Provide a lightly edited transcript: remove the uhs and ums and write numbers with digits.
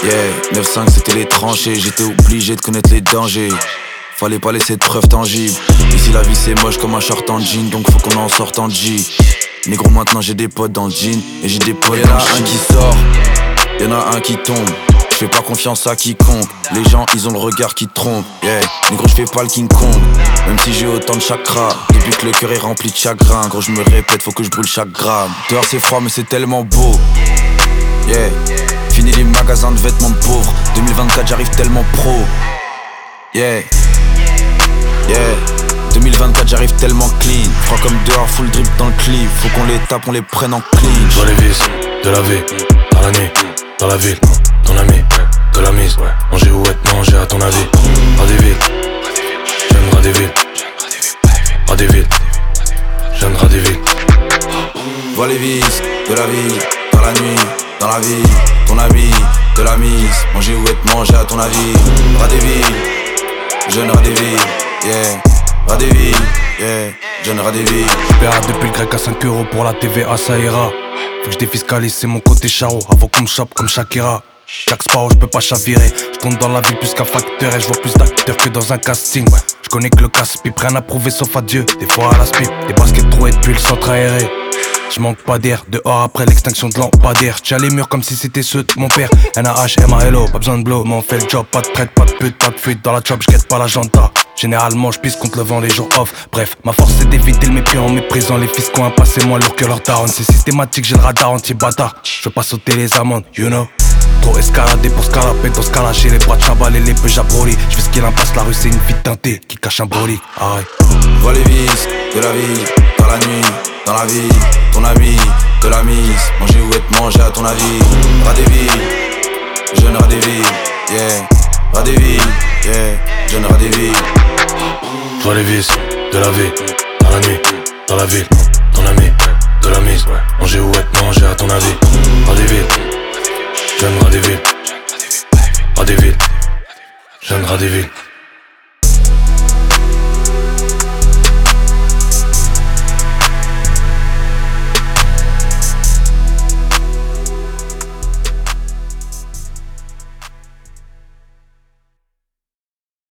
Yeah, 9-5 c'était les tranchées, j'étais obligé de connaître les dangers. Fallait pas laisser de preuves tangibles. Ici la vie c'est moche comme un short en jean, donc faut qu'on en sorte en G. Négro maintenant j'ai des potes dans le jean et j'ai des potes dans le jean. Y'en a un qui sort, y'en a un qui tombe. Je fais pas confiance à quiconque. Les gens ils ont le regard qui trompe. Yeah, négro je fais pas le King Kong. Même si j'ai autant de chakras, depuis que le cœur est rempli de chagrin. Gros je me répète, faut que je brûle chaque gramme. Dehors c'est froid mais c'est tellement beau. Yeah, fini les magasins de vêtements de pauvres. 2024 j'arrive tellement pro. Yeah, yeah, 2024 j'arrive tellement clean. Froid comme dehors, full drip dans le clip. Faut qu'on les tape, on les prenne en clean. Je vois les vis de la vie, dans la nuit, dans la ville, ton ami, de la mise. Manger ou être mangé à ton avis. Ras des villes, jeune ras des villes, ras des villes, jeune ras des villes. Je vois les vis de la vie, dans la nuit, dans la ville, ton ami, de la mise. Manger ou être mangé à ton avis. Ras des villes, jeune ras des villes, yeah. Ras des villes, yeah, jeune ras des villes. J'paiera depuis le grec à 5 € pour la TVA, ça ira. Faut que je défiscalise, c'est mon côté charo. Avant qu'on me chope comme Shakira. Jack Sparrow, j'peux pas chavirer. J'tourne dans la vie plus qu'un facteur et j'vois plus d'acteurs que dans un casting. J'connais que le casse-pipe, rien à prouver sauf à Dieu. Des fois à la spip, des baskets trouées depuis le centre aéré. J'manque pas d'air, dehors après l'extinction de lampadaire. J'tiens les murs comme si c'était ceux de mon père. NAH, MALO, pas besoin de blow, mais on fait le job. Pas de traite, pas de pute, pas de fuite dans la job, j'guette pas l'agenda. Généralement j'pisse contre le vent les jours off. Bref, ma force c'est d'éviter le mépris en méprisant les fils qui ont un passé moins lourd que leur daron. C'est systématique, j'ai le radar anti-bâtard. J'veux pas sauter les amendes, you know. Trop escaladé pour scalaper, dans ce cas-là j'ai les bras de chambal et les peu j'abroli. J'fais ce qu'il en passe, la rue c'est une fille teintée qui cache un brolic. Aïe. Vois les vis de la vie, dans la nuit, dans la vie, ton ami, de la mise. Manger ou être mangé à ton avis. Ras des villes, jeune ras des villes, yeah. Ras des villes, yeah, jeune ras des villes. Je vois les vis de la vie, dans la nuit, dans la ville, ton ami, de la mise. Manger ou être mangé à ton avis. Ras des villes, jeune ras des villes, ras des villes, jeune ras des villes.